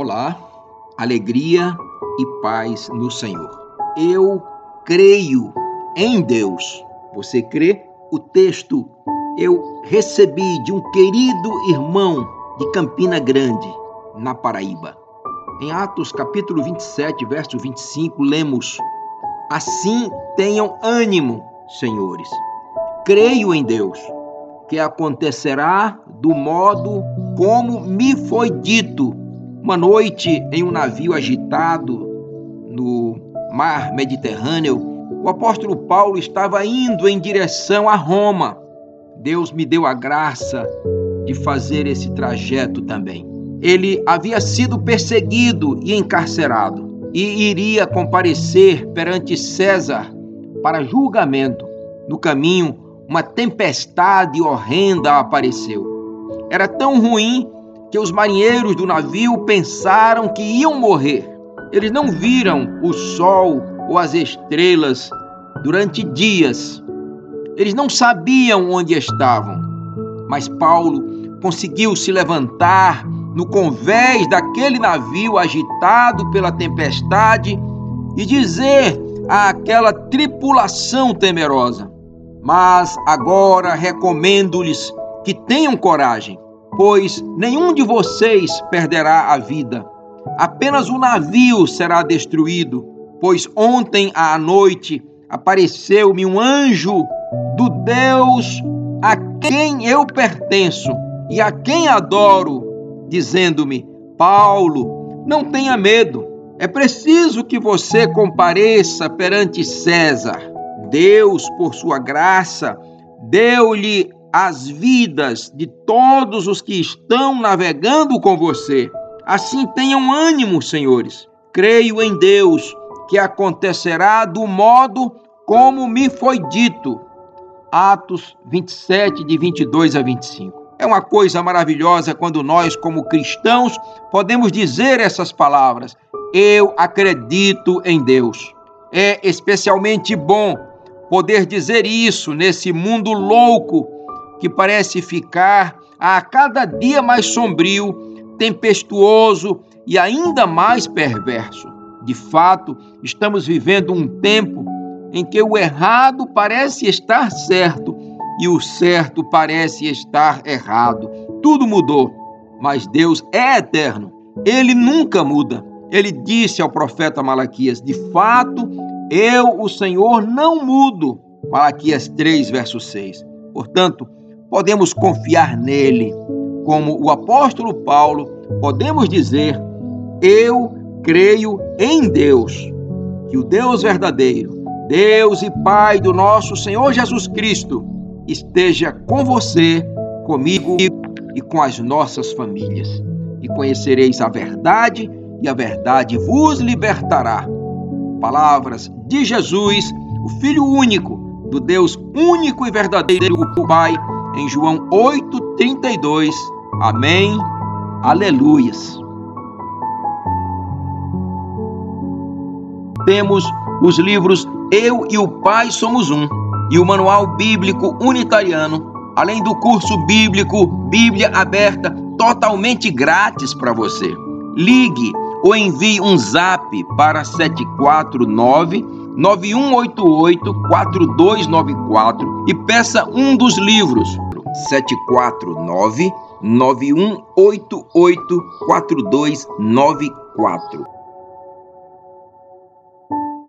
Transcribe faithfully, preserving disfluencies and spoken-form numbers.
Olá, alegria e paz no Senhor. Eu creio em Deus. Você crê? O texto eu recebi de um querido irmão de Campina Grande, na Paraíba. Em Atos capítulo vinte e sete, verso vinte e cinco, lemos: Assim tenham ânimo, senhores. Creio em Deus, que acontecerá do modo como me foi dito. Uma noite, em um navio agitado no mar Mediterrâneo, o apóstolo Paulo estava indo em direção a Roma. Deus me deu a graça de fazer esse trajeto também. Ele havia sido perseguido e encarcerado e iria comparecer perante César para julgamento. No caminho, uma tempestade horrenda apareceu. Era tão ruim que os marinheiros do navio pensaram que iam morrer. Eles não viram o sol ou as estrelas durante dias. Eles não sabiam onde estavam. Mas Paulo conseguiu se levantar no convés daquele navio agitado pela tempestade e dizer àquela tripulação temerosa: Mas agora recomendo-lhes que tenham coragem, pois nenhum de vocês perderá a vida. Apenas o navio será destruído, pois ontem à noite apareceu-me um anjo do Deus a quem eu pertenço e a quem adoro, dizendo-me: Paulo, não tenha medo, é preciso que você compareça perante César. Deus, por sua graça, deu-lhe as vidas de todos os que estão navegando com você. Assim tenham ânimo, senhores. Creio em Deus, que acontecerá do modo como me foi dito. Atos vinte e sete, de vinte e dois a vinte e cinco. É uma coisa maravilhosa quando nós, como cristãos, podemos dizer essas palavras: Eu acredito em Deus. É especialmente bom poder dizer isso nesse mundo louco que parece ficar a cada dia mais sombrio, tempestuoso e ainda mais perverso. De fato, estamos vivendo um tempo em que o errado parece estar certo e o certo parece estar errado. Tudo mudou, mas Deus é eterno. Ele nunca muda. Ele disse ao profeta Malaquias: De fato, eu, o Senhor, não mudo. Malaquias três, verso seis. Portanto, podemos confiar nele. Como o apóstolo Paulo, podemos dizer: Eu creio em Deus. Que o Deus verdadeiro, Deus e Pai do nosso Senhor Jesus Cristo, esteja com você, comigo e com as nossas famílias. E conhecereis a verdade, e a verdade vos libertará. Palavras de Jesus, o Filho único, do Deus único e verdadeiro, o Pai, em João oito, trinta e dois. Amém. Aleluias. Temos os livros Eu e o Pai Somos Um e o Manual Bíblico Unitariano, além do curso bíblico Bíblia Aberta, totalmente grátis para você. Ligue ou envie um zap para sete quatro nove, nove um oito oito, quatro dois nove quatro e peça um dos livros. sete quatro nove, nove um oito oito, quatro dois nove quatro.